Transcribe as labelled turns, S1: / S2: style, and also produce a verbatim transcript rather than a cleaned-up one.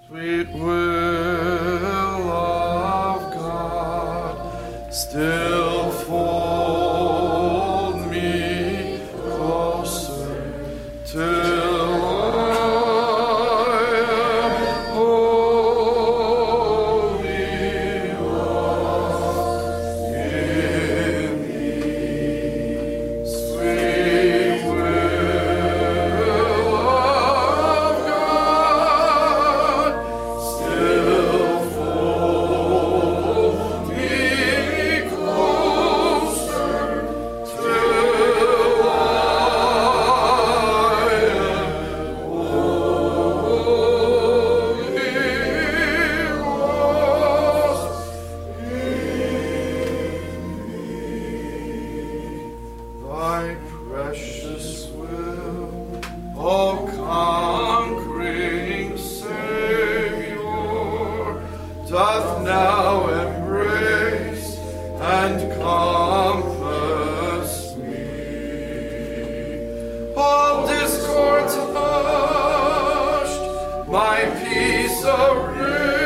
S1: Sweet will of God, still fold me closer till I am wholly lost in thee. Sweet will of God, still fold me closer till I am wholly lost in thee. Thy precious will, O conquering Savior, doth now embrace and compass me. All discords hushed, my peace arranged,